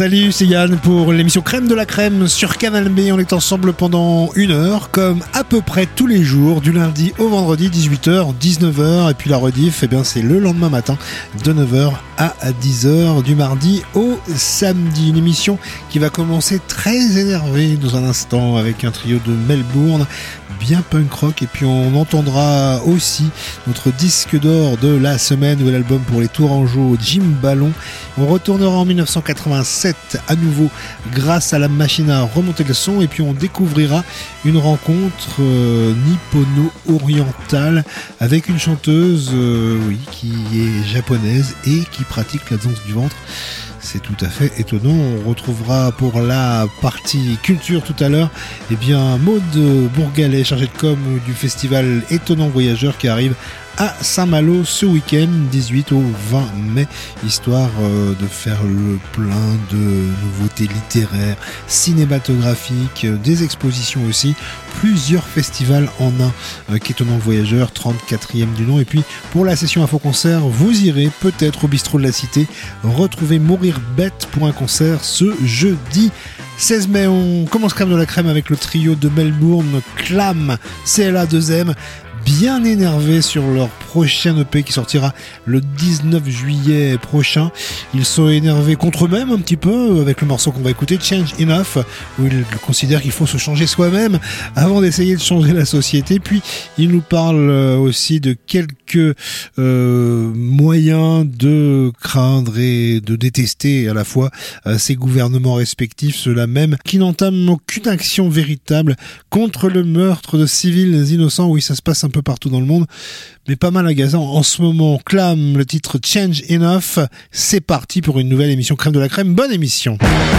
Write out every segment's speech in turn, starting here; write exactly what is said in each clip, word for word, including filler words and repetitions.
Salut, c'est Yann pour l'émission Crème de la Crème sur Canal B. On est ensemble pendant une heure, comme à peu près tous les jours, du lundi au vendredi, dix-huit heures, dix-neuf heures. Et puis la rediff, eh bien, c'est le lendemain matin, de neuf heures à dix heures, du mardi au samedi. Une émission qui va commencer très énervée dans un instant avec un trio de Melbourne, bien punk rock. Et puis on entendra aussi notre disque d'or de la semaine, nouvel album pour les Tourangeaux, Jim Ballon. On retournera en dix-neuf cent quatre-vingt-sept à nouveau grâce à la machine à remonter le son, et puis on découvrira une rencontre euh, nippono-orientale avec une chanteuse euh, oui, qui est japonaise et qui pratique la danse du ventre. C'est tout à fait étonnant. On retrouvera pour la partie culture tout à l'heure, eh bien, Maud Bourgalet, chargée de com du festival Étonnant Voyageur qui arrive à Saint-Malo ce week-end, dix-huit au vingt mai, histoire euh, de faire le plein de nouveautés littéraires, cinématographiques, euh, des expositions aussi, plusieurs festivals en un, euh, qu'Étonnant Voyageur, trente-quatrième du nom. Et puis pour la session info-concert, vous irez peut-être au bistrot de la Cité retrouver Mourir Bête pour un concert ce jeudi seize mai. On commence Crème de la Crème avec le trio de Melbourne, Clam, C L A deux M, bien énervés sur leur prochain E P qui sortira le dix-neuf juillet prochain. Ils sont énervés contre eux-mêmes un petit peu avec le morceau qu'on va écouter, Change Enough, où ils considèrent qu'il faut se changer soi-même avant d'essayer de changer la société. Puis ils nous parlent aussi de quelques euh, moyens de craindre et de détester à la fois euh, ces gouvernements respectifs, ceux-là même qui n'entament aucune action véritable contre le meurtre de civils innocents. Oui, ça se passe un peu partout dans le monde, mais pas mal agaçant en ce moment. Clame le titre Change Enough. C'est parti pour une nouvelle émission Crème de la Crème. Bonne émission.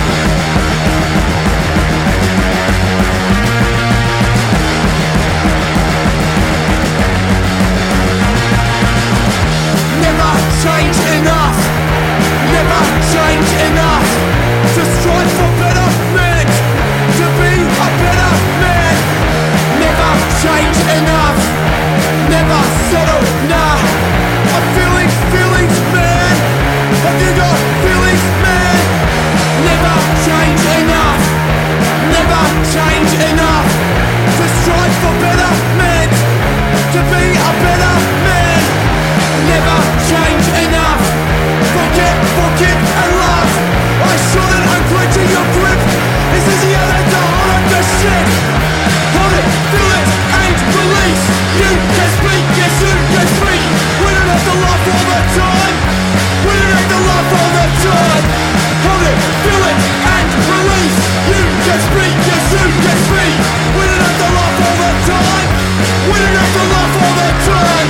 Never change enough. Never change enough. To strive for better men. To be a better man. Never change enough. Never settle, nah. I'm feeling feelings, man. Have you got feelings, man? Never change enough. Never change enough. To strive for better men. To be a better man. Never change enough. Forget, forgive and love. I saw that I'm to your grip. It's easier than to hold the shit. Hold it, feel it, and release. You can speak, yes you can speak. We don't have to laugh all the time. We don't have to laugh all the time. Hold it, feel it, and release. You can speak, yes you can speak. We don't have to laugh all the time. We don't have to laugh all the time.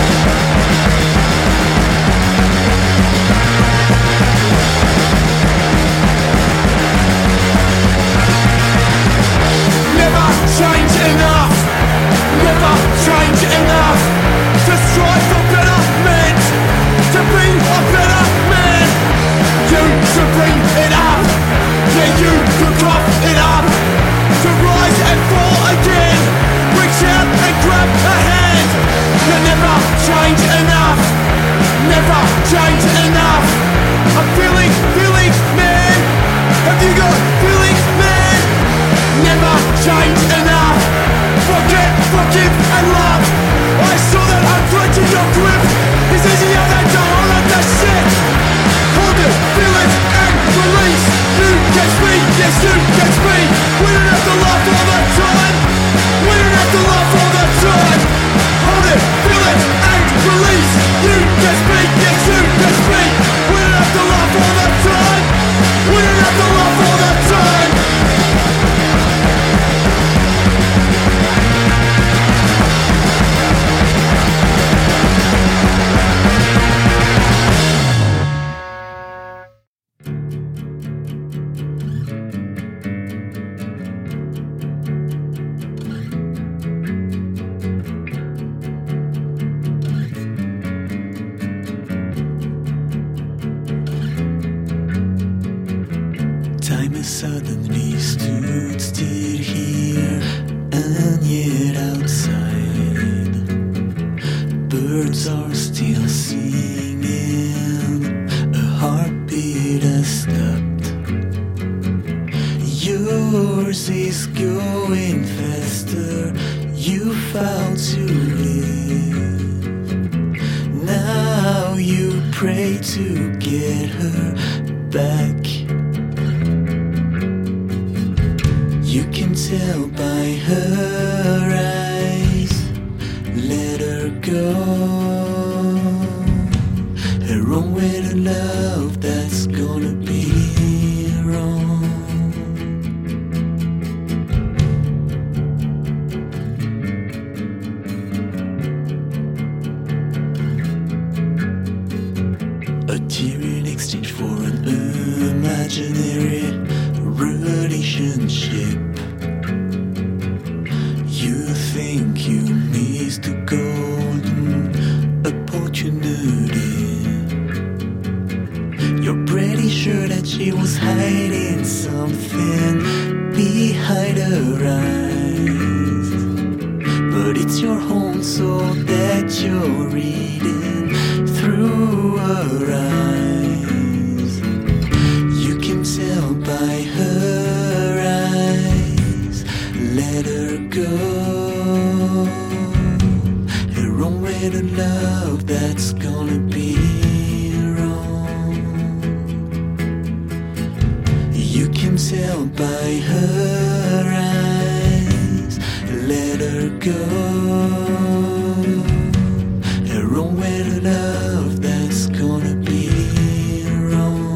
Never change enough. Never change enough. To strive for better men. To be a better man. You should bring it up. Yeah, you could cough it up. To rise and fall again. Reach out and grab a hand. You never change enough. Never change enough. I'm feeling, feelings, man. Have you got feelings, man? Never change enough. Forget, forgive and love. I saw that I'm clutching your grip. It's easier than to hold the shit. Hold it, feel it and release. You can speak, yes you can speak. We don't have to laugh all the time. We don't have to laugh all the time. Hold it, feel it and release. You can speak, yes you can speak. We don't have to laugh all the time. We don't have to laugh all the time. Time has suddenly stood still here, and yet outside birds are still singing. A heartbeat has stopped. sister, you vowed to live. Now you pray to get her back. You can tell by her eyes, let her go. Her own way to love, that's gonna be wrong. A tear in exchange for an imaginary relationship. You think you missed a golden opportunity. You're pretty sure that she was hiding something behind her eyes. But it's your home, so that you're reading through her eyes. You can tell by her eyes, let her go. Her own way to love, that's gonna be wrong. You can tell by her eyes, let her go. Her own way to love, that's gonna be wrong.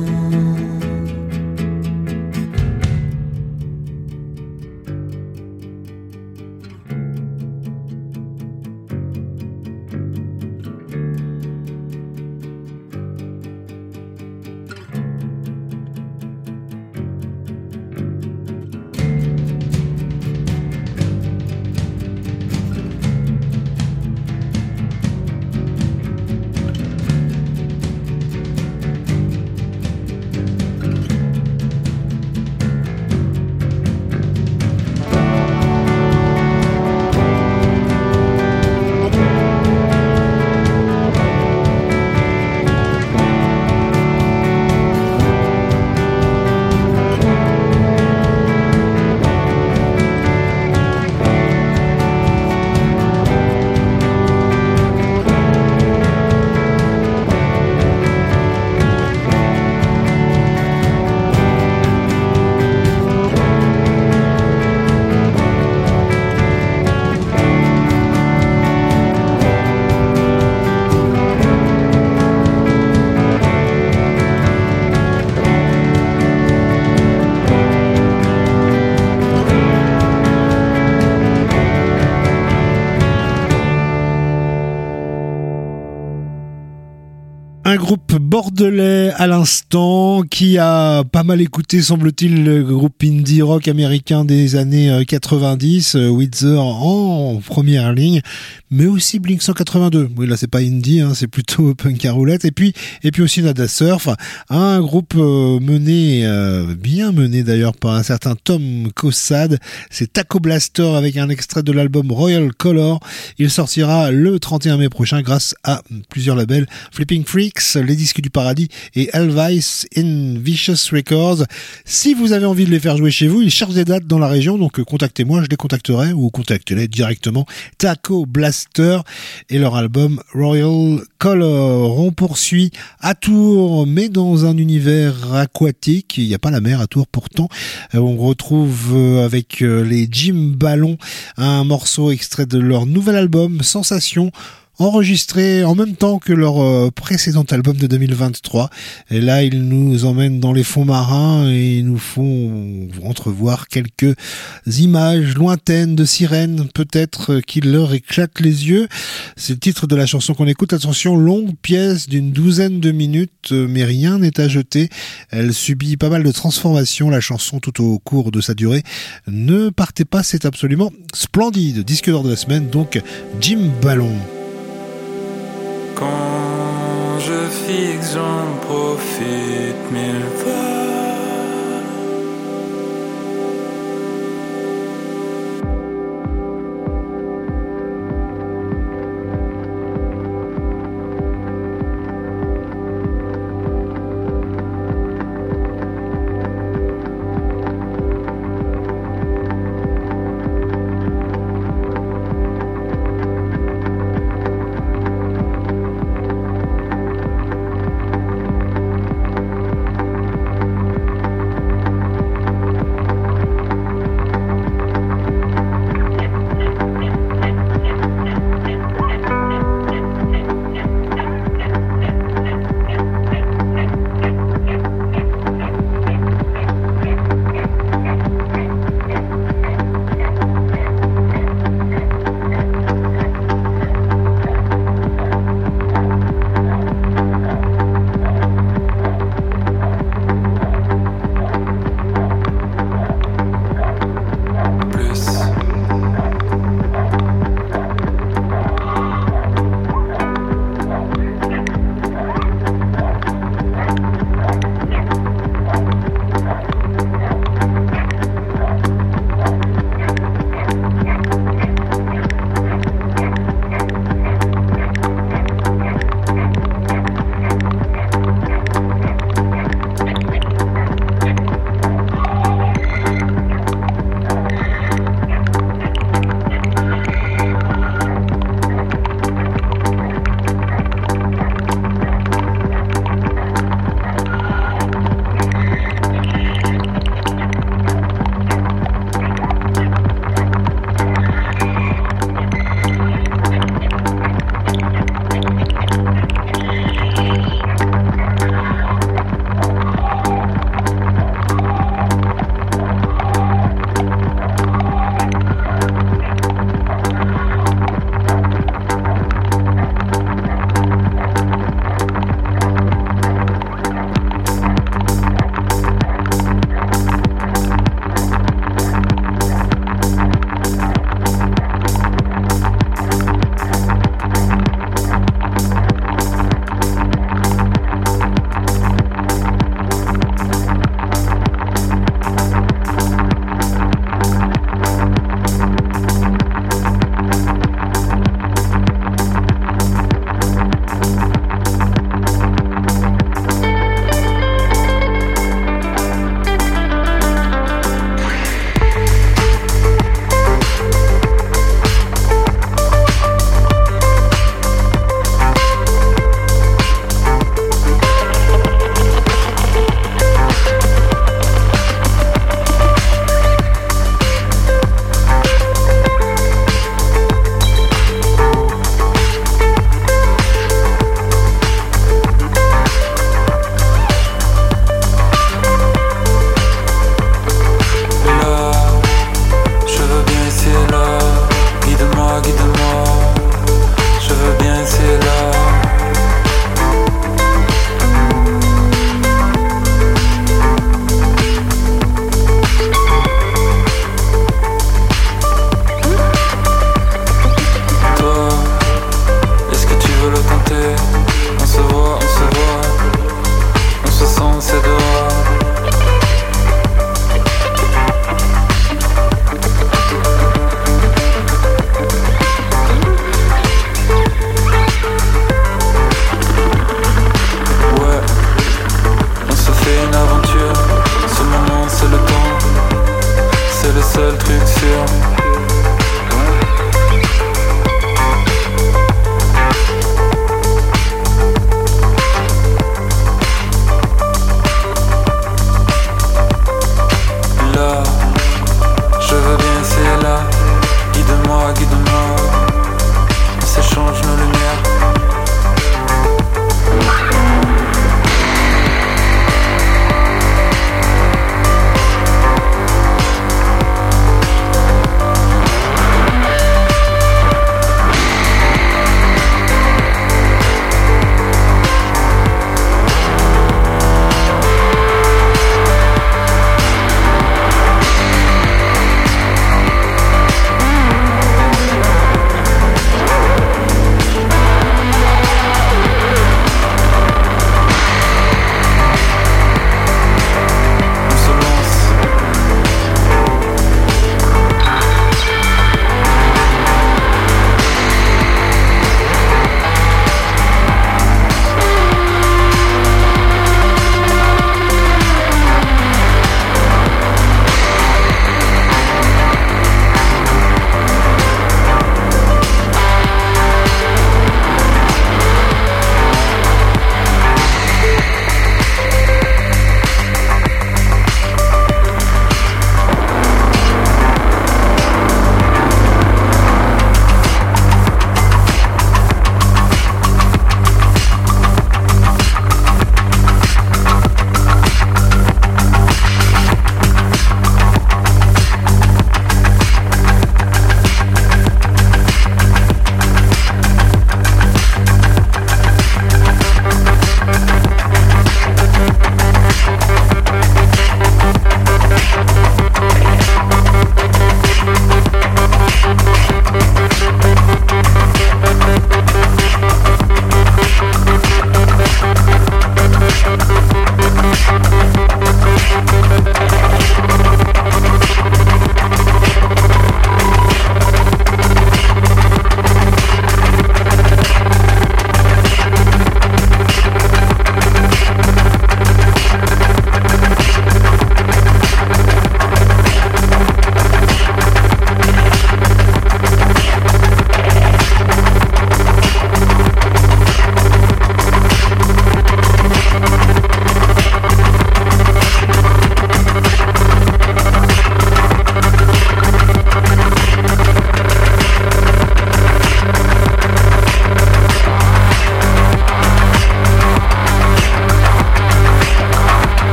Un groupe bordelais à l'instant qui a pas mal écouté, semble-t-il, le groupe indie rock américain des années quatre-vingt-dix, Weezer en première ligne, mais aussi Blink cent quatre-vingt-deux. Oui, là c'est pas indie, hein, c'est plutôt punk à roulette. Et puis et puis aussi Nada Surf, un groupe euh, mené, euh, bien mené d'ailleurs par un certain Tom Caussade. C'est Taco Blaster avec un extrait de l'album Royal Color. Il sortira le trente et un mai prochain grâce à plusieurs labels, Flipping Freaks, Les Disques du Paradis et Elvis in Vicious Records. Si vous avez envie de les faire jouer chez vous, ils cherchent des dates dans la région, donc contactez-moi, je les contacterai, ou contactez-les directement. Taco Blaster et leur album Royal Color. On poursuit à Tours, mais dans un univers aquatique. Il n'y a pas la mer à Tours pourtant. On retrouve avec les Jim Ballon un morceau extrait de leur nouvel album Sensation, enregistré en même temps que leur euh, précédent album de deux mille vingt-trois. Et là, ils nous emmènent dans les fonds marins et nous font entrevoir quelques images lointaines de sirènes, peut-être qui leur éclatent les yeux. C'est le titre de la chanson qu'on écoute. Attention, longue pièce d'une douzaine de minutes, mais rien n'est à jeter. Elle subit pas mal de transformations, la chanson, tout au cours de sa durée. Ne partez pas, c'est absolument splendide. Disque d'or de la semaine, donc Jim Ballon. Quand je fixe, j'en profite mille fois.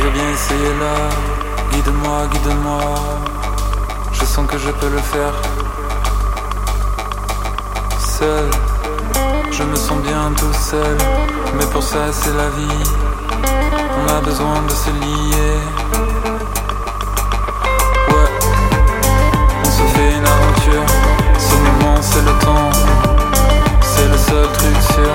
veux bien essayer là. Guide-moi, guide-moi. Je sens que je peux le faire. Seul, je me sens bien tout seul. Mais pour ça c'est la vie. On a besoin de se lier. Ouais, on se fait une aventure. Ce moment c'est le temps. C'est le seul truc sûr.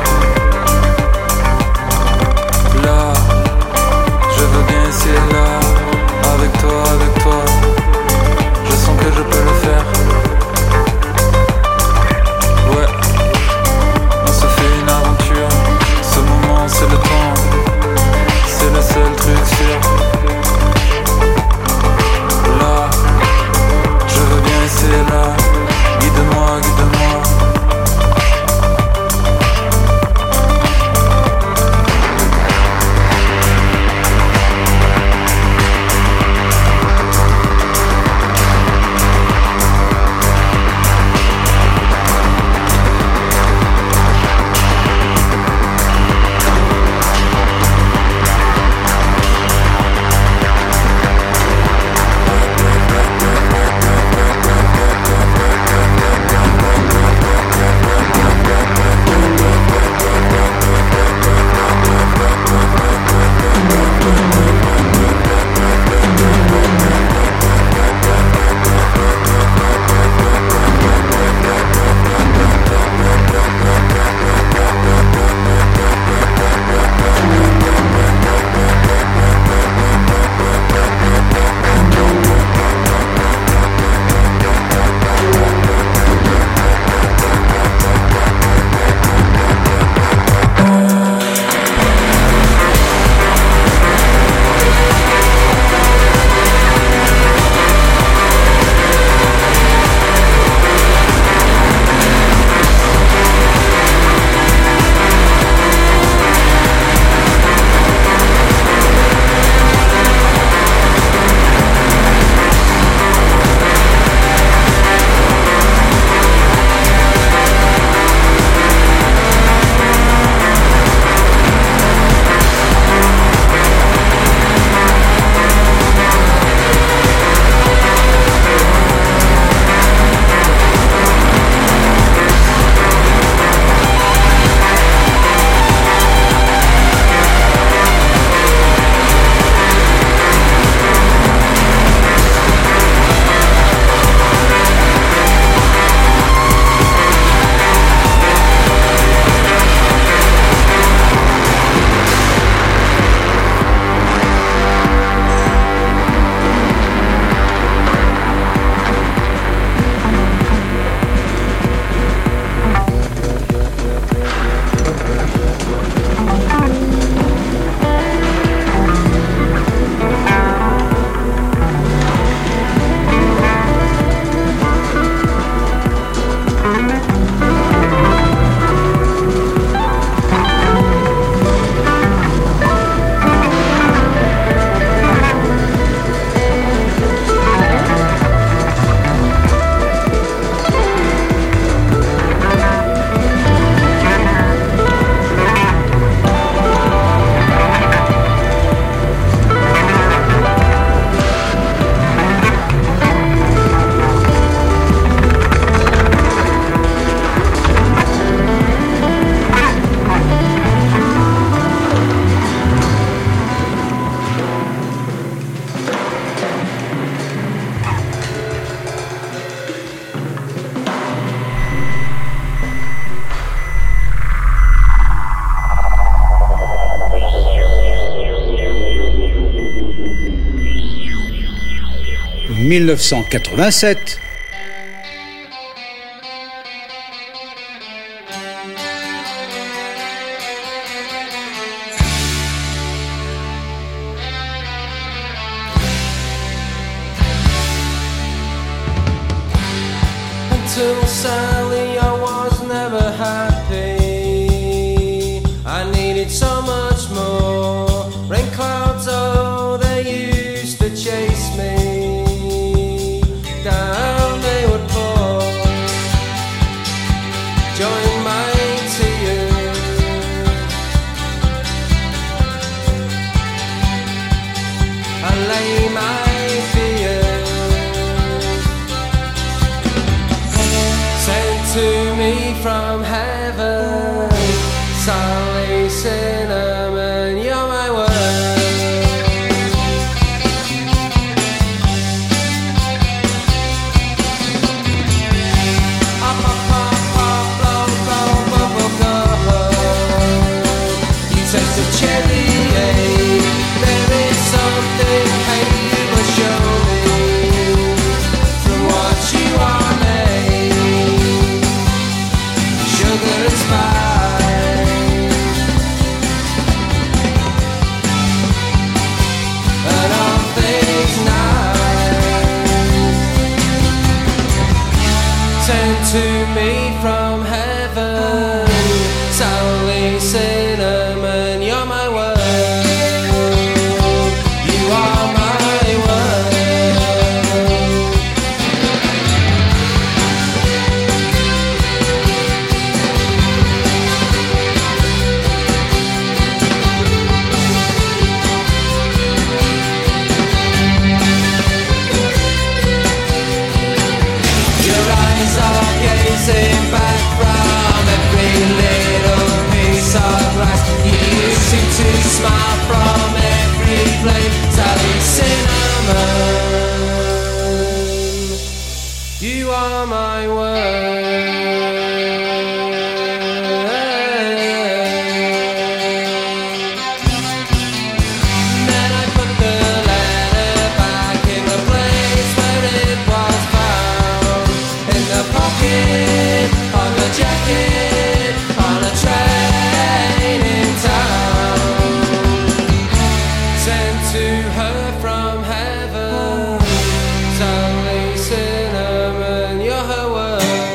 Là, je veux bien essayer là. Avec toi, avec toi. Je sens que je peux le faire. Ouais, on se fait une aventure. Ce moment c'est le temps. C'est le seul truc sûr. Là, je veux bien essayer là. Guide-moi, guide-moi. mille neuf cent quatre-vingt-sept. Until sadly I was never happy. I needed so much more. Rain clouds, oh, they used to chase me. Down they would fall. Join my tears. I lay my fears. Sent to me from heaven, Sally Cinnamon, you're my word. To me from heaven, Sally Cinnamon, you're my world. You are my world. Your eyes are gazing back from every little piece of glass. You seem to smile from every blade. Sally Cinnamon, you are my world. Then I put the letter back in the place where it was found, in the pocket of a jacket on a train in town. Sent to her from heaven, Sally Cinnamon, you're her world.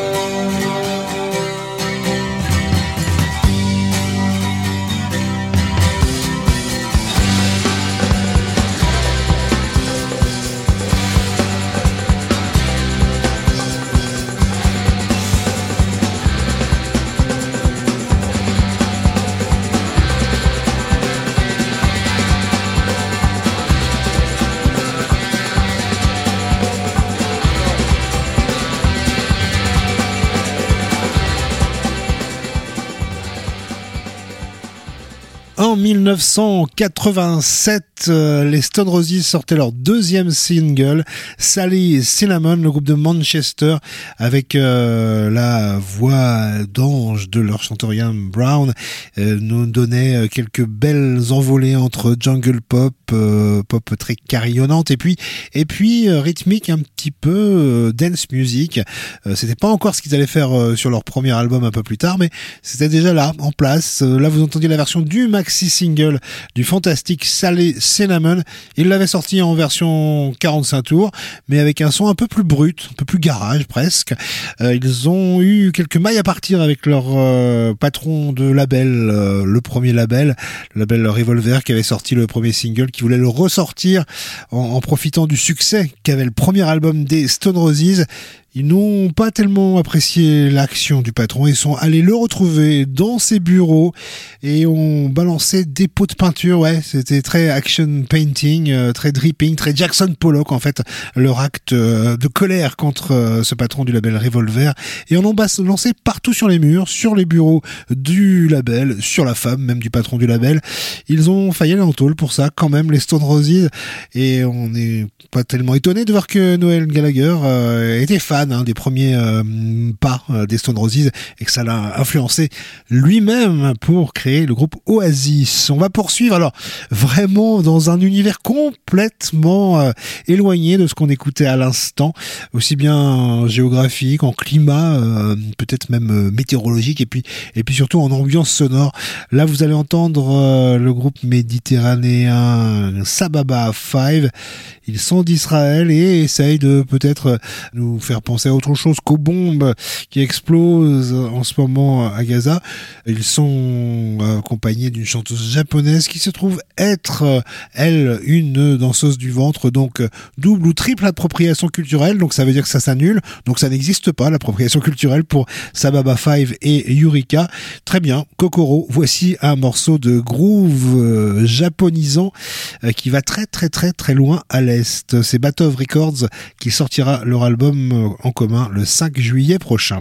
En dix-neuf cent quatre-vingt-sept, euh, les Stone Roses sortaient leur deuxième single, Sally Cinnamon. Le groupe de Manchester, avec euh, la voix d'ange de leur chanteur Ian Brown, euh, nous donnait quelques belles envolées entre jungle pop, euh, pop très carillonnante, et puis et puis euh, rythmique, un petit peu euh, dance music. Euh, c'était pas encore ce qu'ils allaient faire euh, sur leur premier album un peu plus tard, mais c'était déjà là, en place. Euh, là, vous entendiez la version du maxi single du fantastique Sally Cinnamon. Ils l'avaient sorti en version quarante-cinq tours, mais avec un son un peu plus brut, un peu plus garage presque. Euh, ils ont eu quelques mailles à partir avec leur euh, patron de label, euh, le premier label, le label Revolver, qui avait sorti le premier single, qui voulait le ressortir en, en profitant du succès qu'avait le premier album des Stone Roses. Ils n'ont pas tellement apprécié l'action du patron. Ils sont allés le retrouver dans ses bureaux et ont balancé des pots de peinture. Ouais, c'était très action painting, euh, très dripping, très Jackson Pollock en fait, leur acte euh, de colère contre euh, ce patron du label Revolver. Et en ont lancé partout sur les murs, sur les bureaux du label, sur la femme même du patron du label. Ils ont failli aller en tôle pour ça quand même, les Stone Roses. Et on n'est pas tellement étonné de voir que Noel Gallagher euh, était fan Hein, des premiers euh, pas euh, des Stone Roses et que ça l'a influencé lui-même pour créer le groupe Oasis. On va poursuivre alors vraiment dans un univers complètement euh, éloigné de ce qu'on écoutait à l'instant, aussi bien géographique, en climat, euh, peut-être même euh, météorologique et puis et puis surtout en ambiance sonore. Là, vous allez entendre euh, le groupe méditerranéen Sababa Five. Ils sont d'Israël et essayent de peut-être nous faire penser penser à autre chose qu'aux bombes qui explosent en ce moment à Gaza. Ils sont accompagnés d'une chanteuse japonaise qui se trouve être, elle, une danseuse du ventre, donc double ou triple appropriation culturelle, donc ça veut dire que ça s'annule, donc ça n'existe pas, l'appropriation culturelle pour Sababa Five et Yurika. Très bien, Kokoro, voici un morceau de groove euh, japonisant euh, qui va très très très très loin à l'est. C'est Batov Records qui sortira leur album euh, en commun le cinq juillet prochain.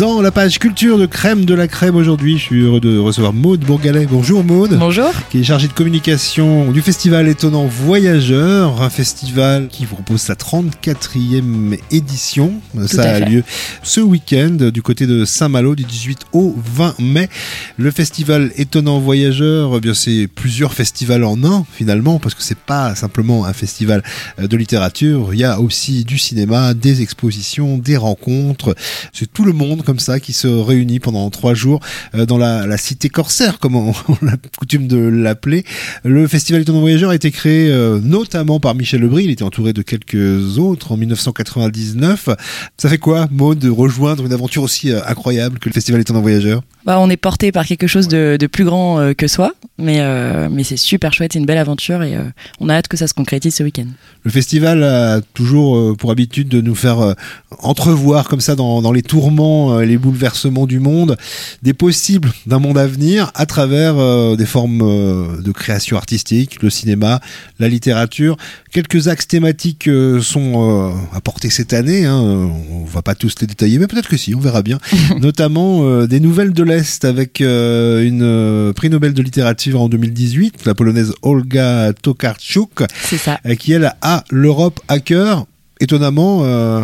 Dans la page culture de Crème de la Crème aujourd'hui, je suis heureux de recevoir Maude Bourgalet. Bonjour Maude. Bonjour. Qui est chargée de communication du festival Étonnant Voyageur, un festival qui propose sa trente-quatrième édition. Tout Ça a fait. lieu ce week-end du côté de Saint-Malo du dix-huit au vingt mai. Le festival Étonnant Voyageur, eh bien c'est plusieurs festivals en un finalement, parce que c'est pas simplement un festival de littérature, il y a aussi du cinéma, des expositions, des rencontres. C'est tout le monde comme ça qui se réunit pendant trois jours euh, dans la, la cité corsaire, comme on, on a coutume de l'appeler. Le festival Étonnant Voyageur a été créé euh, notamment par Michel Lebris. Il était entouré de quelques autres en dix-neuf cent quatre-vingt-dix-neuf. Ça fait quoi, Maud, de rejoindre une aventure aussi euh, incroyable que le festival Étonnant Voyageur? Bah, on est porté par quelque chose de, de plus grand euh, que soi, mais, euh, mais c'est super chouette, c'est une belle aventure et euh, on a hâte que ça se concrétise ce week-end. Le festival a toujours euh, pour habitude de nous faire euh, entrevoir comme ça dans, dans les tourments, euh, les bouleversements du monde, des possibles d'un monde à venir à travers euh, des formes euh, de création artistique, le cinéma, la littérature. Quelques axes thématiques euh, sont euh, apportés cette année, hein. On va pas tous les détailler, mais peut-être que si, on verra bien. Notamment euh, des nouvelles de l'Est avec euh, une euh, prix Nobel de littérature en deux mille dix-huit, la polonaise Olga Tokarczuk, C'est ça. euh, qui elle a l'Europe à cœur. Étonnamment, euh,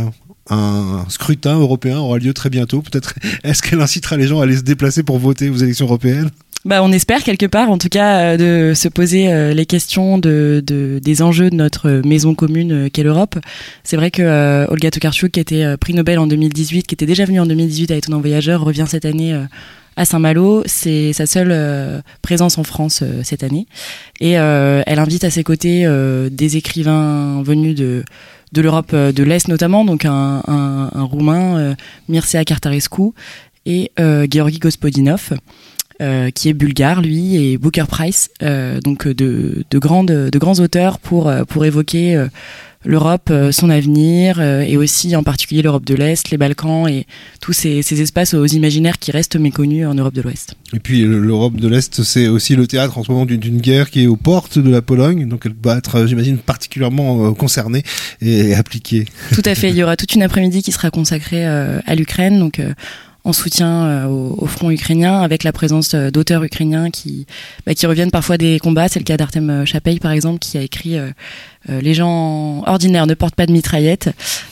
un scrutin européen aura lieu très bientôt. Peut-être est-ce qu'elle incitera les gens à aller se déplacer pour voter aux élections européennes? Bah, on espère quelque part, en tout cas, euh, de se poser euh, les questions de, de, des enjeux de notre maison commune euh, qu'est l'Europe. C'est vrai que euh, Olga Tokarczuk, qui était euh, prix Nobel en deux mille dix-huit, qui était déjà venue en deux mille dix-huit à Étonnant Voyageur, revient cette année euh, à Saint-Malo. C'est sa seule euh, présence en France euh, cette année. Et euh, elle invite à ses côtés euh, des écrivains venus de de l'Europe de l'Est notamment, donc un, un, un Roumain, euh, Mircea Cartarescu, et euh, Georgi Gospodinov, euh, qui est bulgare, lui, et Booker Price, euh, donc de, de, grandes, de grands auteurs pour, pour évoquer euh, l'Europe, euh, son avenir, euh, et aussi en particulier l'Europe de l'Est, les Balkans, et tous ces, ces espaces aux imaginaires qui restent méconnus en Europe de l'Ouest. Et puis l'Europe de l'Est, c'est aussi le théâtre en ce moment d'une, d'une guerre qui est aux portes de la Pologne, donc elle va être, j'imagine, particulièrement euh, concernée et appliquée. Tout à fait, il y aura toute une après-midi qui sera consacrée euh, à l'Ukraine, donc euh, en soutien euh, au, au front ukrainien, avec la présence euh, d'auteurs ukrainiens qui, bah, qui reviennent parfois des combats. C'est le cas d'Artem Chapey, par exemple, qui a écrit euh, euh, Les gens ordinaires ne portent pas de mitraillette.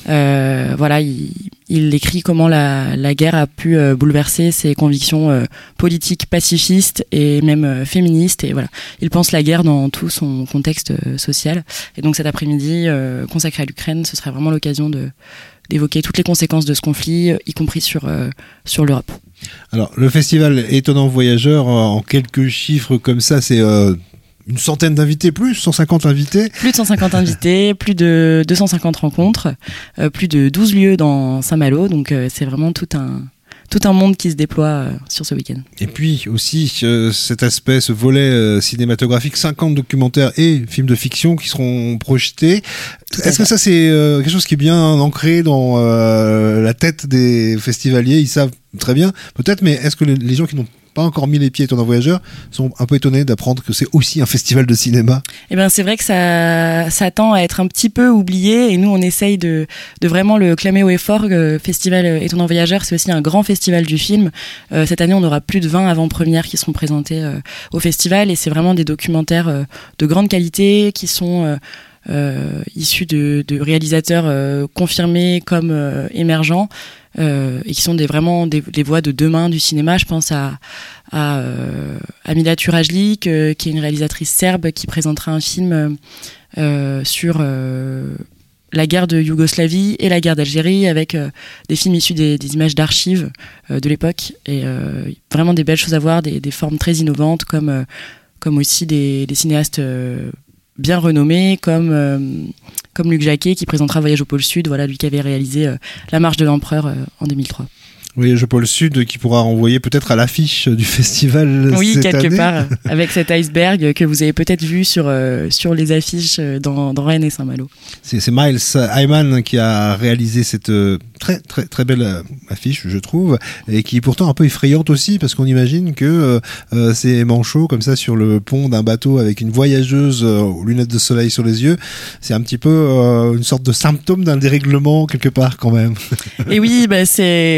Euh, voilà, il, il écrit comment la, la guerre a pu euh, bouleverser ses convictions euh, politiques, pacifistes et même euh, féministes. Et voilà, il pense la guerre dans tout son contexte euh, social. Et donc cet après-midi euh, consacré à l'Ukraine, ce serait vraiment l'occasion de d'évoquer toutes les conséquences de ce conflit, y compris sur, euh, sur l'Europe. Alors, le festival Étonnant Voyageur, en quelques chiffres comme ça, c'est euh, une centaine d'invités, plus cent cinquante invités. Plus de cent cinquante invités, plus de deux cent cinquante rencontres, euh, plus de douze lieux dans Saint-Malo, donc euh, c'est vraiment tout un... tout un monde qui se déploie euh, sur ce week-end. Et puis aussi euh, cet aspect, ce volet euh, cinématographique, cinquante documentaires et films de fiction qui seront projetés. Tout à Est-ce que fait. ça c'est euh, quelque chose qui est bien ancré dans euh, la tête des festivaliers? Ils savent très bien, peut-être, mais est-ce que les, les gens qui n'ont pas encore mis les pieds Étonnant Voyageur sont un peu étonnés d'apprendre que c'est aussi un festival de cinéma? Eh ben c'est vrai que ça, ça tend à être un petit peu oublié et nous on essaye de, de vraiment le clamer haut et fort. Le festival Étonnant Voyageur, c'est aussi un grand festival du film. Euh, cette année on aura plus de vingt avant-premières qui seront présentées euh, au festival et c'est vraiment des documentaires euh, de grande qualité qui sont euh, euh, issus de, de réalisateurs euh, confirmés comme euh, émergents. Euh, et qui sont des, vraiment des, des voix de demain du cinéma. Je pense à, à, euh, à Mila Turajlic, euh, qui est une réalisatrice serbe qui présentera un film euh, sur euh, la guerre de Yougoslavie et la guerre d'Algérie, avec euh, des films issus des, des images d'archives euh, de l'époque. Et euh, vraiment des belles choses à voir, des, des formes très innovantes, comme, euh, comme aussi des, des cinéastes euh, bien renommés, comme... Euh, comme Luc Jacquet qui présentera Voyage au pôle Sud, voilà, lui qui avait réalisé euh, La Marche de l'Empereur euh, en deux mille trois. Voyage au pôle Sud qui pourra renvoyer peut-être à l'affiche du festival oui, cette quelque année. part, avec cet iceberg que vous avez peut-être vu sur, euh, sur les affiches dans, dans Rennes et Saint-Malo. C'est, c'est Miles Hyman qui a réalisé cette euh, très très très belle euh, affiche, je trouve, et qui est pourtant un peu effrayante aussi, parce qu'on imagine que euh, ces manchots comme ça sur le pont d'un bateau avec une voyageuse euh, aux lunettes de soleil sur les yeux, c'est un petit peu euh, une sorte de symptôme d'un dérèglement quelque part quand même. Et oui, bah, c'est le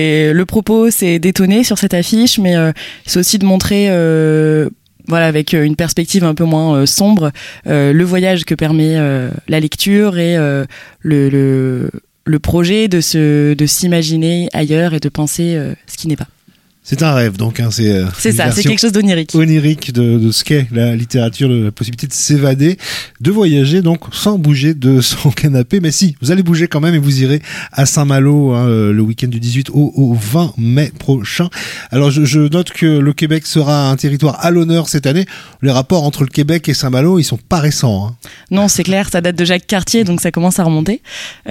propos, c'est d'étonner sur cette affiche, mais euh, c'est aussi de montrer, euh, voilà, avec une perspective un peu moins euh, sombre, euh, le voyage que permet euh, la lecture et euh, le, le, le projet de, se, de s'imaginer ailleurs et de penser euh, ce qui n'est pas. C'est un rêve, donc. Hein, c'est euh, c'est ça, c'est quelque chose d'onirique. Onirique de, de ce qu'est la littérature, la possibilité de s'évader, de voyager, donc sans bouger de son canapé. Mais si, vous allez bouger quand même et vous irez à Saint-Malo hein, le week-end du dix-huit au, au vingt mai prochain. Alors je, je note que le Québec sera un territoire à l'honneur cette année. Les rapports entre le Québec et Saint-Malo, ils sont pas récents. Hein. Non, c'est clair, ça date de Jacques Cartier, donc ça commence à remonter.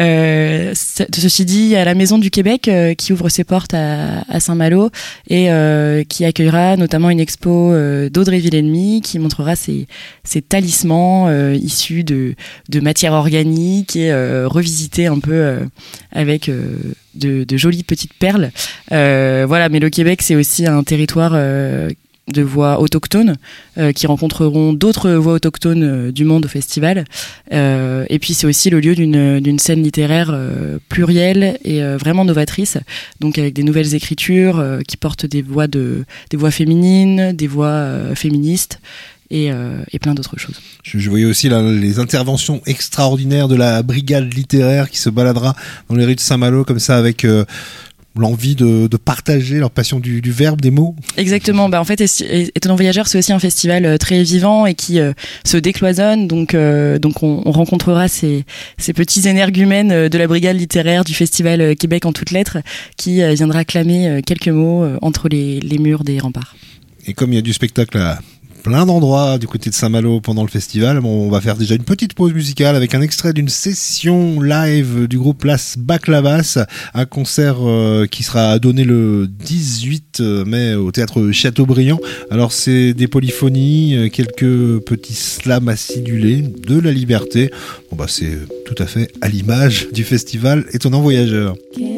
Euh, ceci dit, il y a la Maison du Québec euh, qui ouvre ses portes à, à Saint-Malo et euh, qui accueillera notamment une expo euh, d'Audrey Villeneuve qui montrera ses, ses talismans euh, issus de, de matières organiques et euh, revisités un peu euh, avec euh, de, de jolies petites perles. Euh, voilà, mais le Québec, c'est aussi un territoire euh, de voix autochtones euh, qui rencontreront d'autres voix autochtones euh, du monde au festival. Euh, et puis c'est aussi le lieu d'une, d'une scène littéraire euh, plurielle et euh, vraiment novatrice, donc avec des nouvelles écritures euh, qui portent des voix, de, des voix féminines, des voix euh, féministes. Et, euh, et plein d'autres choses. Je, je voyais aussi là, les interventions extraordinaires de la brigade littéraire qui se baladera dans les rues de Saint-Malo comme ça avec euh, l'envie de, de partager leur passion du, du verbe, des mots. Exactement. Bah en fait, Étonnant Voyageur, c'est aussi un festival très vivant et qui euh, se décloisonne. Donc, euh, donc on, on rencontrera ces, ces petits énergumènes de la brigade littéraire du festival Québec en toutes lettres qui euh, viendra clamer euh, quelques mots euh, entre les, les murs des remparts. Et comme il y a du spectacle à plein d'endroits du côté de Saint-Malo pendant le festival, bon, on va faire déjà une petite pause musicale avec un extrait d'une session live du groupe Las Baclavas, un concert euh, qui sera donné le dix-huit mai au théâtre Chateaubriand. Alors c'est des polyphonies, quelques petits slams acidulés, de la liberté. Bon bah c'est tout à fait à l'image du festival Étonnant Voyageur.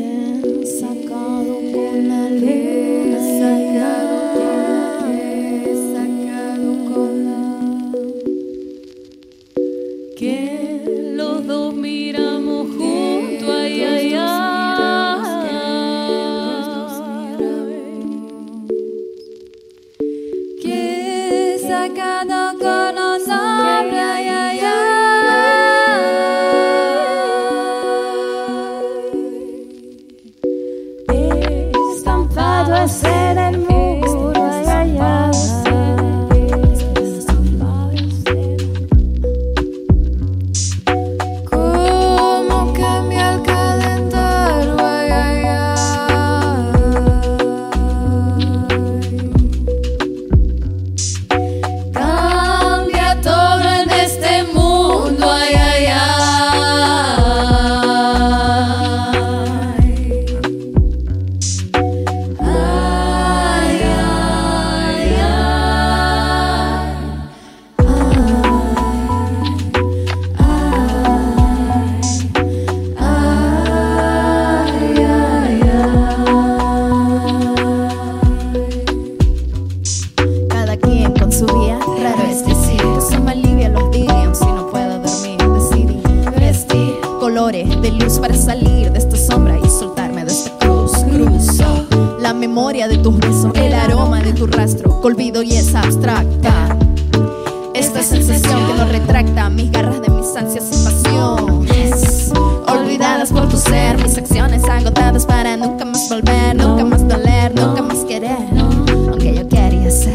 Olvido y es abstracta esta sensación que no retracta mis garras de mis ansias y pasiones, olvidadas por tu ser, mis acciones agotadas para nunca más volver, nunca más doler, nunca más querer, aunque yo quería ser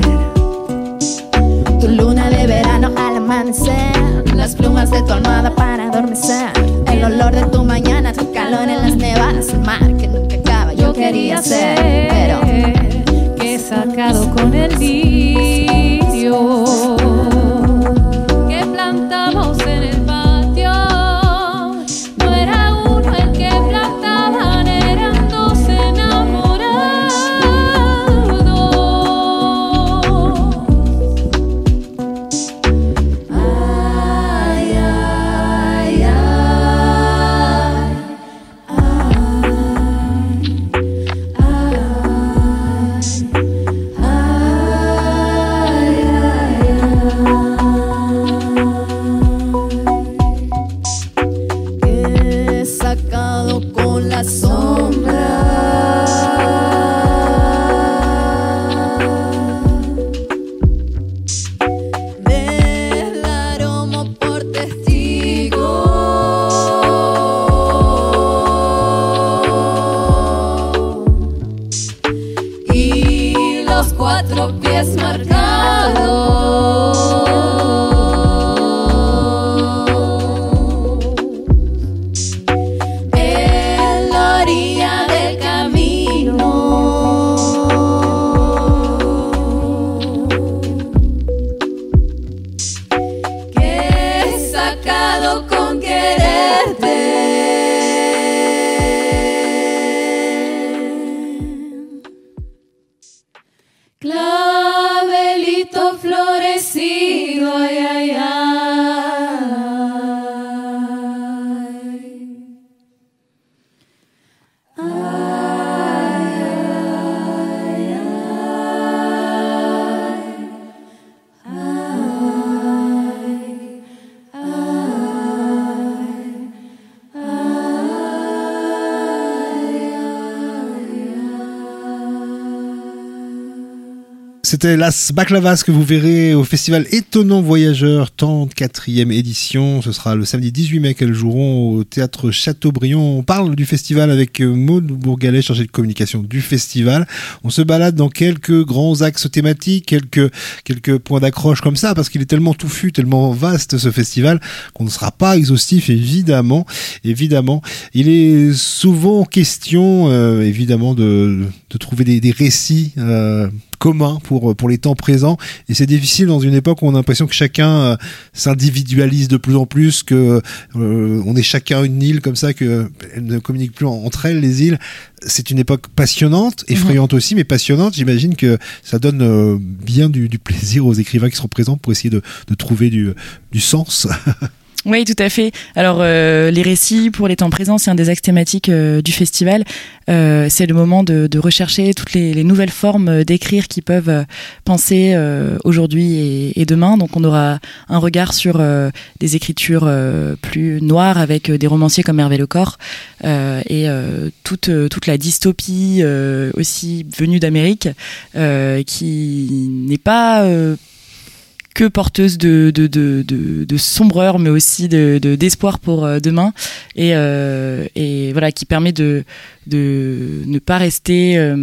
tu luna de verano al amanecer, las plumas de tu almohada para adormecer, el olor de tu mañana, tu calor en las nevadas, el mar que nunca acaba, yo quería ser, pero sacado con el lirio que plantamos en el patio. No era uno el que plantaban, eran dos enamorados. Ay, ay, ay, ay, ay. pies marcados. En la orilla del camino. Que he sacado con quererte. Clavelito florecido, ay, ay, ay. Ay, ay, ay. Ay, C'était Las Baklavas que vous verrez au festival Étonnant Voyageur, trente-quatrième édition. Ce sera le samedi dix-huit mai qu'elles joueront au théâtre Chateaubriand. On parle du festival avec Maud Bourgalet, chargée de communication du festival. On se balade dans quelques grands axes thématiques, quelques, quelques points d'accroche comme ça, parce qu'il est tellement touffu, tellement vaste ce festival, qu'on ne sera pas exhaustif, évidemment. Évidemment. Il est souvent question, euh, évidemment, de, de trouver des, des récits, euh, commun pour pour les temps présents, et c'est difficile dans une époque où on a l'impression que chacun euh, s'individualise de plus en plus, que euh, on est chacun une île comme ça, que elles ne communiquent plus en, entre elles, les îles. C'est une époque passionnante, effrayante mmh. aussi, mais passionnante. J'imagine que ça donne euh, bien du, du plaisir aux écrivains qui seront présents pour essayer de, de trouver du, du sens. Oui, tout à fait. Alors, euh, les récits pour les temps présents, c'est un des axes thématiques euh, du festival. Euh, c'est le moment de, de rechercher toutes les, les nouvelles formes d'écrire qui peuvent euh, penser euh, aujourd'hui et, et demain. Donc, on aura un regard sur euh, des écritures euh, plus noires avec euh, des romanciers comme Hervé Lecor euh, et euh, toute, toute la dystopie euh, aussi venue d'Amérique euh, qui n'est pas... Euh, que porteuse de de de de, de sombreur, mais aussi de, de d'espoir pour euh, demain, et euh, et voilà, qui permet de de ne pas rester euh,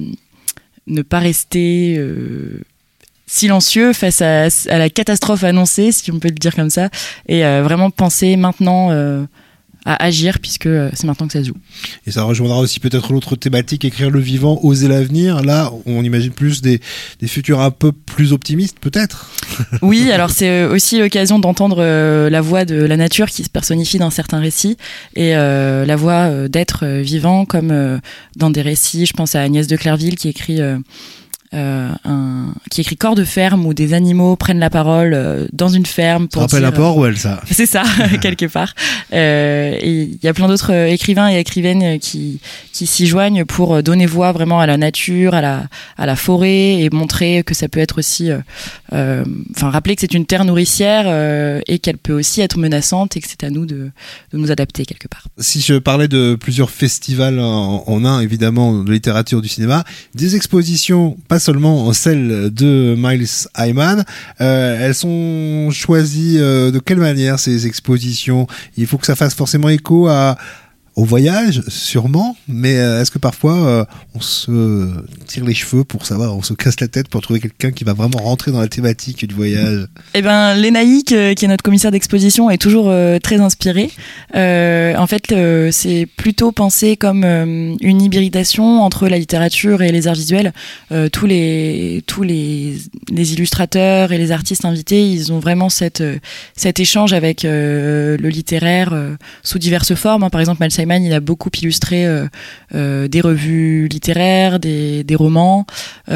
ne pas rester euh, silencieux face à, à la catastrophe annoncée, si on peut le dire comme ça, et euh, vraiment penser maintenant euh, à agir, puisque c'est maintenant que ça se joue. Et ça rejoindra aussi peut-être l'autre thématique, écrire le vivant, oser l'avenir. Là, on imagine plus des, des futurs un peu plus optimistes, peut-être. Oui, alors c'est aussi l'occasion d'entendre euh, la voix de la nature qui se personnifie dans certains récits, et euh, la voix euh, d'être vivant, comme euh, dans des récits, je pense à Agnès de Clerville qui écrit... Euh, Euh, un, qui écrit Corps de ferme, où des animaux prennent la parole euh, dans une ferme pour ça rappelle dire, un peu Orwell, ça. C'est ça, quelque part. Euh, et il y a plein d'autres écrivains et écrivaines qui qui s'y joignent pour donner voix vraiment à la nature, à la à la forêt, et montrer que ça peut être aussi, enfin euh, euh, rappeler que c'est une terre nourricière euh, et qu'elle peut aussi être menaçante, et que c'est à nous de de nous adapter quelque part. Si je parlais de plusieurs festivals en, en un, évidemment, de littérature, du cinéma, des expositions, pas seulement celles de Miles Hyman, euh, elles sont choisies euh, de quelle manière, ces expositions? Il faut que ça fasse forcément écho à au voyage, sûrement, mais euh, est-ce que parfois euh, on se tire les cheveux pour savoir, on se casse la tête pour trouver quelqu'un qui va vraiment rentrer dans la thématique du voyage? Eh ben, Lénaïque, euh, qui est notre commissaire d'exposition, est toujours euh, très inspirée. Euh, en fait, euh, c'est plutôt pensé comme euh, une hybridation entre la littérature et les arts visuels. Euh, tous les tous les les illustrateurs et les artistes invités, ils ont vraiment cette euh, cet échange avec euh, le littéraire euh, sous diverses formes. Hein. Par exemple, Miles Hyman, il a beaucoup illustré euh, euh, des revues littéraires, des, des romans.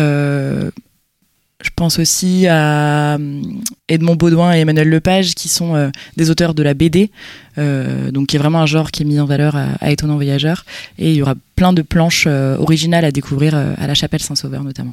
Euh, je pense aussi à Edmond Baudouin et Emmanuel Lepage, qui sont euh, des auteurs de la B D, euh, donc qui est vraiment un genre qui est mis en valeur à, à Étonnant Voyageur. Et il y aura plein de planches euh, originales à découvrir euh, à la Chapelle Saint-Sauveur notamment.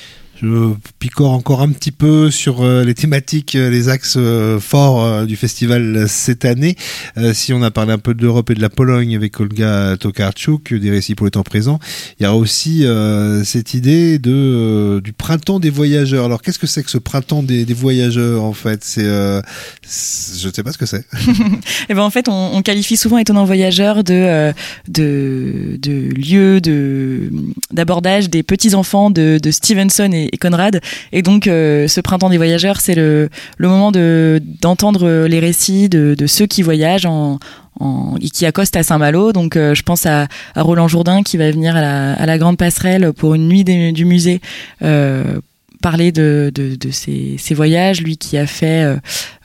Je picore encore un petit peu sur euh, les thématiques, euh, les axes euh, forts euh, du festival cette année. Euh, si on a parlé un peu de l'Europe et de la Pologne avec Olga Tokarczuk, des récits pour les temps présents, il y a aussi euh, cette idée de euh, du printemps des voyageurs. Alors qu'est-ce que c'est que ce printemps des, des voyageurs en fait? C'est, euh, c'est, je ne sais pas ce que c'est. Et ben en fait, on, on qualifie souvent Étonnant Voyageur de euh, de de lieu de d'abordage des petits enfants de, de Stevenson et et, et Conrad. Et donc, euh, ce printemps des voyageurs, c'est le, le moment de, d'entendre les récits de, de ceux qui voyagent en, en, et qui accostent à Saint-Malo. Donc, euh, je pense à, à Roland Jourdain qui va venir à la, à la Grande Passerelle pour une nuit des, du musée, euh, parler de, de, de ses, ses voyages, lui qui a fait euh,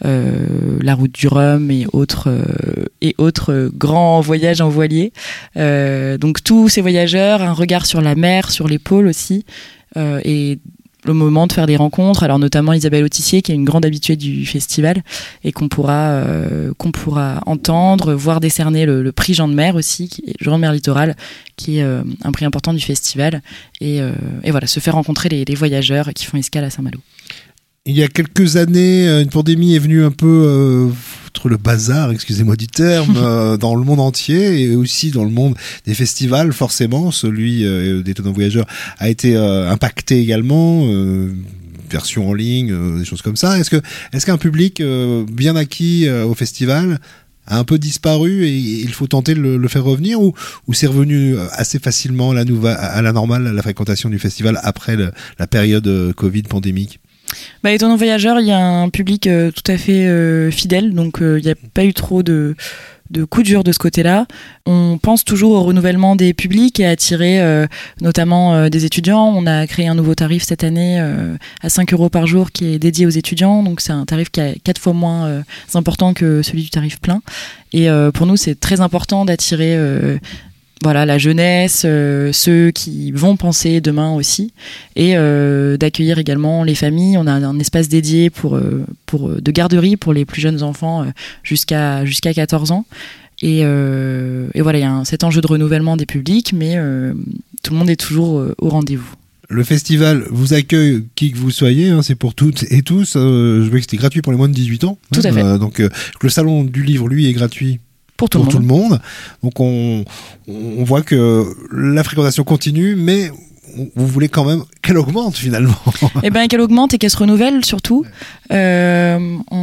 euh, la route du Rhum et autres, euh, et autres euh, grands voyages en voilier. Euh, donc tous ces voyageurs, un regard sur la mer, sur les pôles aussi, euh, et le moment de faire des rencontres, alors notamment Isabelle Autissier qui est une grande habituée du festival et qu'on pourra euh, qu'on pourra entendre, voir décerner le, le prix Jean de Mer aussi, qui est Jean de Mer Littoral, qui est euh, un prix important du festival, et, euh, et voilà, se faire rencontrer les, les voyageurs qui font escale à Saint-Malo. Il y a quelques années, une pandémie est venue un peu euh, foutre le bazar, excusez-moi du terme, euh, dans le monde entier et aussi dans le monde des festivals. Forcément, celui euh, d'Étonnants Voyageurs a été euh, impacté également. Euh, version en ligne, euh, des choses comme ça. Est-ce que, est-ce qu'un public euh, bien acquis euh, au festival a un peu disparu et il faut tenter de le, le faire revenir, ou, ou c'est revenu assez facilement à la, nouva- à la normale, à la fréquentation du festival après le, la période euh, Covid pandémique? Bah, Étonnants Voyageurs, il y a un public euh, tout à fait euh, fidèle, donc il euh, n'y a pas eu trop de, de coups durs de ce côté-là. On pense toujours au renouvellement des publics et à attirer euh, notamment euh, des étudiants. On a créé un nouveau tarif cette année euh, à cinq euros par jour qui est dédié aux étudiants, donc c'est un tarif qui est quatre fois moins euh, important que celui du tarif plein. Et euh, pour nous, c'est très important d'attirer euh, voilà, la jeunesse, euh, ceux qui vont penser demain aussi, et euh, d'accueillir également les familles. On a un espace dédié pour, euh, pour, de garderie pour les plus jeunes enfants euh, jusqu'à, jusqu'à quatorze ans. Et, euh, et voilà, il y a un, cet enjeu de renouvellement des publics, mais euh, tout le monde est toujours euh, au rendez-vous. Le festival vous accueille qui que vous soyez, hein, c'est pour toutes et tous. Euh, je veux que c'était gratuit pour les moins de dix-huit ans. Tout hein, à fait. Euh, donc euh, le salon du livre, lui, est gratuit. Pour tout, pour le, tout monde. le monde. Donc on, on voit que la fréquentation continue, mais vous voulez quand même qu'elle augmente finalement. Eh bien, qu'elle augmente et qu'elle se renouvelle surtout. Euh,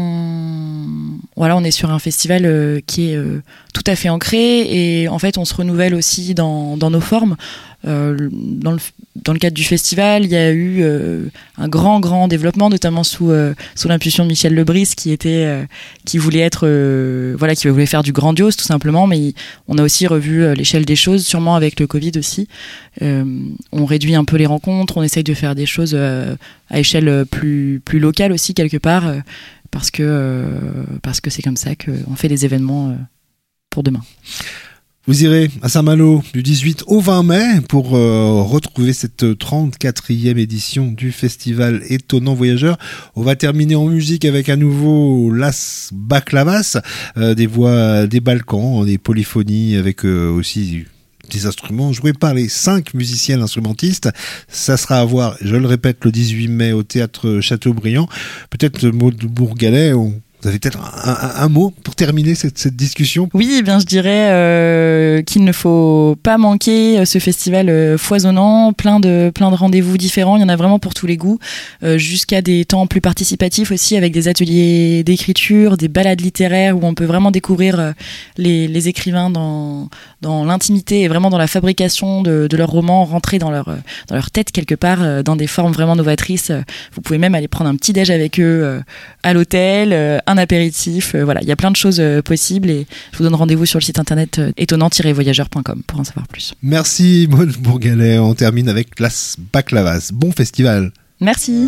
on... Voilà, on est sur un festival euh, qui est euh, tout à fait ancré, et en fait on se renouvelle aussi dans, dans nos formes. Euh, dans, le, dans le cadre du festival, il y a eu euh, un grand grand développement, notamment sous euh, sous l'impulsion de Michel Lebris, qui était euh, qui voulait être euh, voilà qui voulait faire du grandiose tout simplement, mais on a aussi revu euh, l'échelle des choses, sûrement avec le Covid aussi. Euh, on réduit un peu les rencontres, on essaye de faire des choses euh, à échelle plus plus locale aussi quelque part, euh, parce que euh, parce que c'est comme ça qu'on fait des événements euh, pour demain. Vous irez à Saint-Malo du dix-huit au vingt mai pour euh, retrouver cette trente-quatrième édition du festival Étonnants Voyageurs. On va terminer en musique avec à nouveau Las Baklavas, euh, des voix des Balkans, des polyphonies avec euh, aussi des instruments joués par les cinq musiciens instrumentistes. Ça sera à voir, je le répète, le dix-huit mai au théâtre Chateaubriand. Peut-être Maud Bourgalet, on... Vous avez peut-être un, un, un mot pour terminer cette, cette discussion? Oui, eh bien je dirais euh, qu'il ne faut pas manquer ce festival euh, foisonnant, plein de plein de rendez-vous différents. Il y en a vraiment pour tous les goûts, euh, jusqu'à des temps plus participatifs aussi, avec des ateliers d'écriture, des balades littéraires où on peut vraiment découvrir euh, les, les écrivains dans dans l'intimité et vraiment dans la fabrication de, de leurs romans, rentrer dans leur dans leur tête quelque part, euh, dans des formes vraiment novatrices. Vous pouvez même aller prendre un petit déj avec eux euh, à l'hôtel. Euh, un apéritif, euh, voilà, il y a plein de choses euh, possibles, et je vous donne rendez-vous sur le site internet euh, étonnant tiret voyageurs point com pour en savoir plus. Merci Maud Bourgalet, on termine avec Las Baklavas. Bon festival. Merci.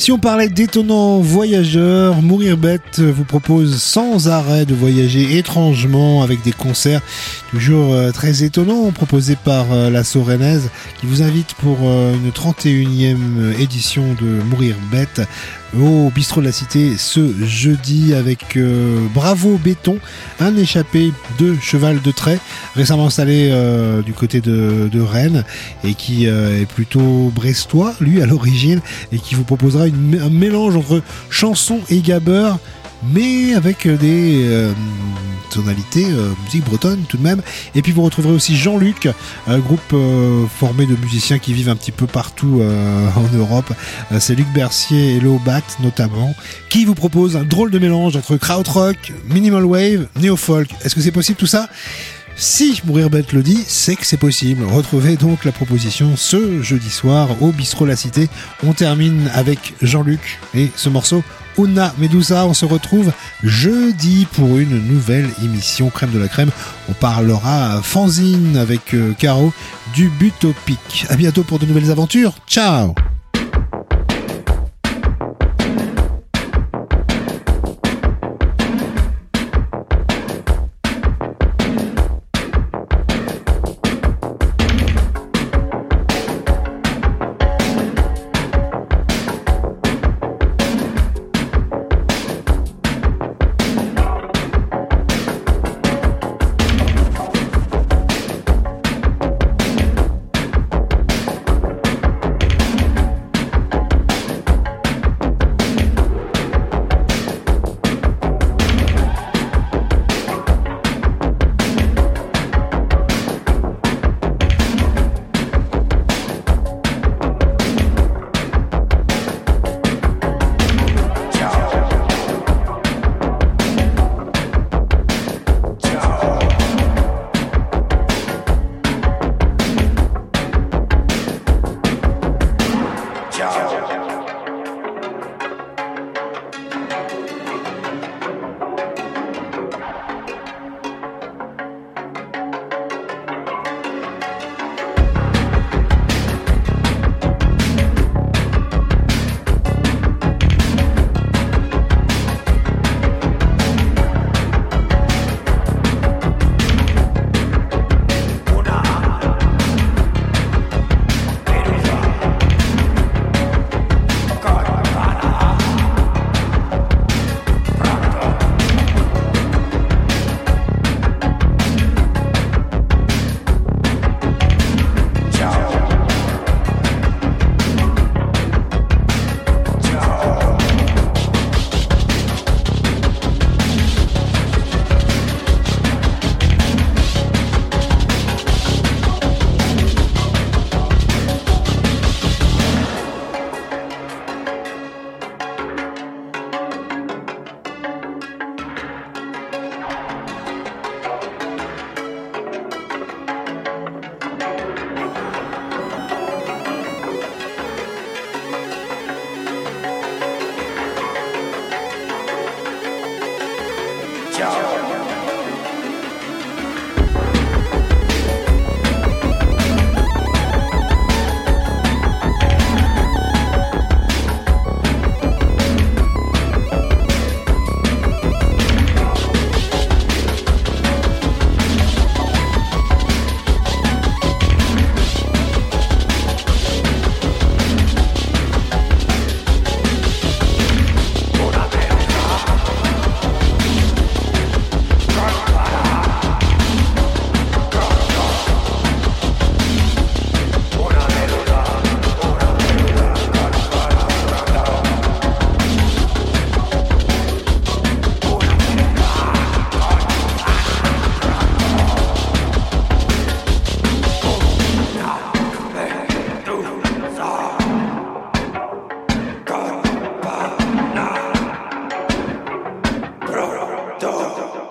Si on parlait d'étonnants voyageurs, Mourir Bête vous propose sans arrêt de voyager étrangement avec des concerts toujours euh, très étonnants proposés par euh, la Sorennaise qui vous invite pour euh, une trente et unième édition de Mourir Bête au Bistrot de la Cité ce jeudi avec euh, Bravo Béton, un échappé de cheval de trait récemment installé euh, du côté de, de Rennes et qui euh, est plutôt brestois lui à l'origine et qui vous proposera une, un mélange entre chanson et gabber mais avec des euh, tonalités euh, musique bretonne tout de même. Et puis vous retrouverez aussi Jean-Luc, un groupe euh, formé de musiciens qui vivent un petit peu partout euh, en Europe. Euh, c'est Luc Bercier et Lobat notamment, qui vous propose un drôle de mélange entre krautrock, minimal wave, néo-folk. Est-ce que c'est possible tout ça ? Si Mourir Bête le dit, c'est que c'est possible. Retrouvez donc la proposition ce jeudi soir au Bistrot La Cité. On termine avec Jean-Luc et ce morceau Una Medusa. On se retrouve jeudi pour une nouvelle émission Crème de la Crème. On parlera fanzine avec euh, Caro du Butopic. À bientôt pour de nouvelles aventures. Ciao. Dog.